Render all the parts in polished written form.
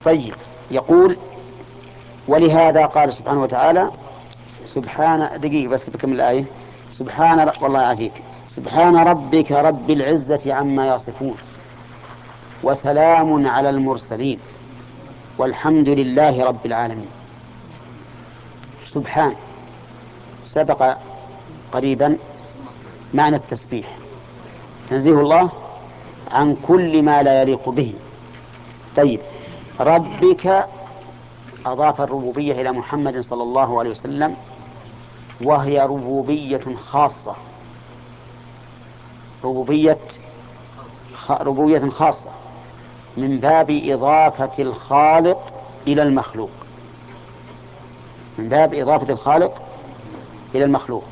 طيب، يقول: ولهذا قال سبحانه وتعالى سبحان دقيقة بس بكمل الآية. والله يعافيك. سبحان ربك رب العزة عما يصفون وسلام على المرسلين والحمد لله رب العالمين. سبحان سبق قريبا معنى التسبيح، تنزيه الله عن كل ما لا يليق به. طيب، ربك أضاف الربوبية إلى محمد صلى الله عليه وسلم، وهي ربوبية خاصة، ربوبية خاصة من باب إضافة الخالق إلى المخلوق، من باب إضافة الخالق إلى المخلوق،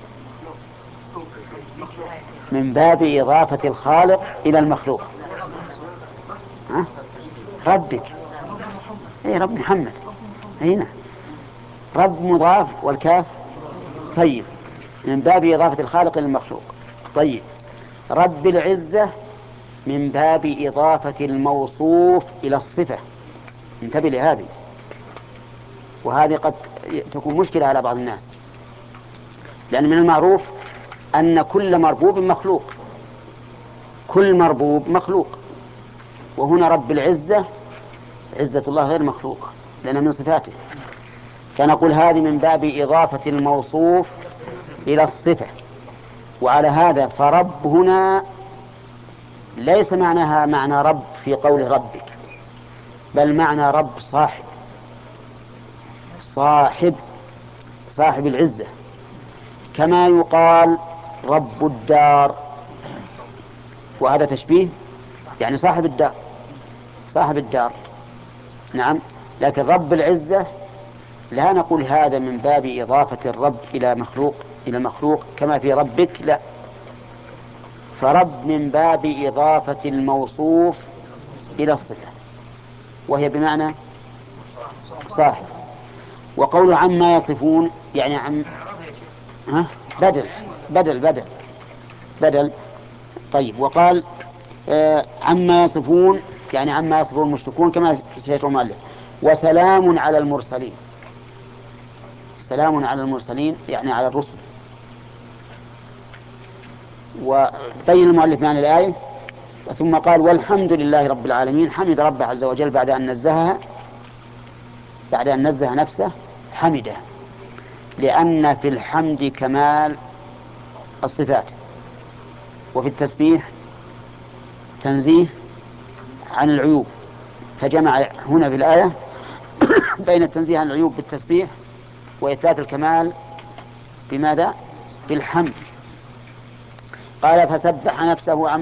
من باب إضافة الخالق إلى المخلوق. ها؟ ربك، أي رب محمد، هنا رب مضاف والكاف. طيب، من باب إضافة الخالق إلى المخلوق. طيب، رب العزة من باب إضافة الموصوف إلى الصفة. انتبه لهذه، وهذه قد تكون مشكلة على بعض الناس، لأن من المعروف أن كل مربوب مخلوق، كل مربوب مخلوق، وهنا رب العزة عزة الله غير مخلوقة لأنها من صفاته، فنقول هذه من باب إضافة الموصوف إلى الصفة. وعلى هذا فرب هنا ليس معناها معنى رب في قول ربك، بل معنى رب صاحب العزة، كما يقال رب الدار، وهذا تشبيه، يعني صاحب الدار. نعم، لكن رب العزة لا نقول هذا من باب إضافة الرب إلى مخلوق كما في ربك، لا، فرب من باب إضافة الموصوف إلى الصفة، وهي بمعنى صاحب. وقول عما يصفون يعني بدل بدل بدل بدل. طيب، وقال عما يصفون يعني عما يصفون المشركون كما سيذكر المؤلف. وسلام على المرسلين، سلام على المرسلين يعني على الرسل. وبين المؤلف معنى الآية ثم قال والحمد لله رب العالمين. حمد ربه عز وجل بعد أن نزه نفسه حمده، لأن في الحمد كمال الصفات، وفي التسبيح تنزيه عن العيوب، فجمع هنا في الآية بين التنزيه عن العيوب بالتسبيح وإثبات الكمال بماذا؟ بالحمد. قال فسبح نفسه